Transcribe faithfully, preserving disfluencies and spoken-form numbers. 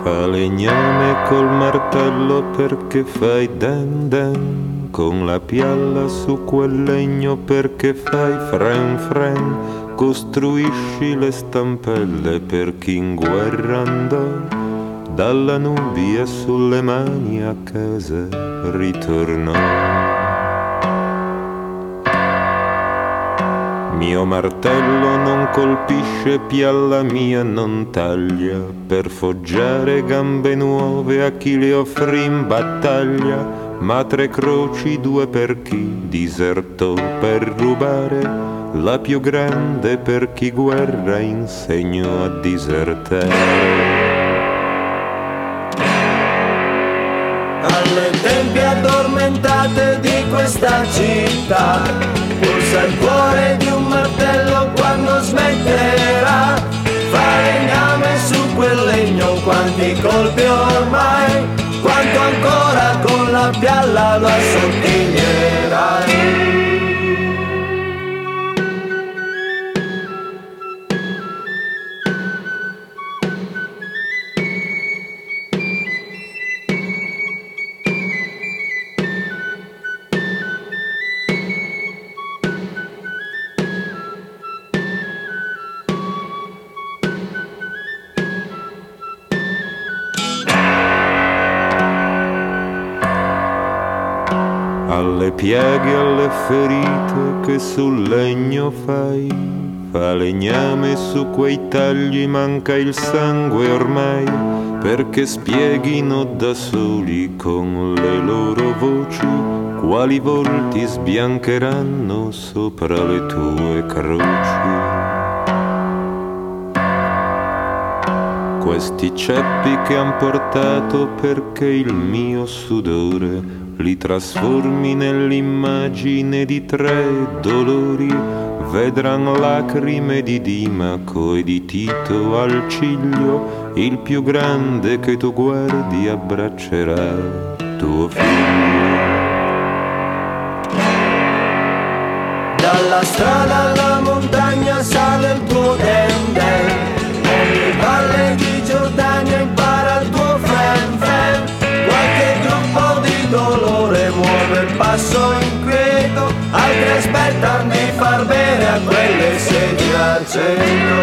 Falegname col martello perché fai den den, con la pialla su quel legno perché fai fren fren, costruisci le stampelle per chi in guerra andò, dalla Nubia sulle mani a casa ritornò. Mio martello non colpisce, pialla mia non taglia, per foggiare gambe nuove a chi le offrì in battaglia, ma tre croci due per chi disertò per rubare, la più grande per chi guerra insegnò a disertare. Alle tempie addormentate di questa città pulsa il cuore di un martello quando smetterà. Falegname su quel legno, quanti colpi ormai, quanto ancora con la pialla lo assottiglierai. Alle piaghe, alle ferite che sul legno fai, falegname su quei tagli manca il sangue ormai, perché spieghino da soli con le loro voci quali volti sbiancheranno sopra le tue croci. Questi ceppi che han portato perché il mio sudore li trasformi nell'immagine di tre dolori, vedran lacrime di Dimaco e di Tito al ciglio, il più grande che tu guardi abbraccerà tuo figlio. Dalla strada alla montagna sale il tuo den-den, ogni valle di Giordania impara il tuo fen-fen, qualche gruppo di dolore muove il passo inquieto, altri aspettano di far bene a quelle sedie al centro.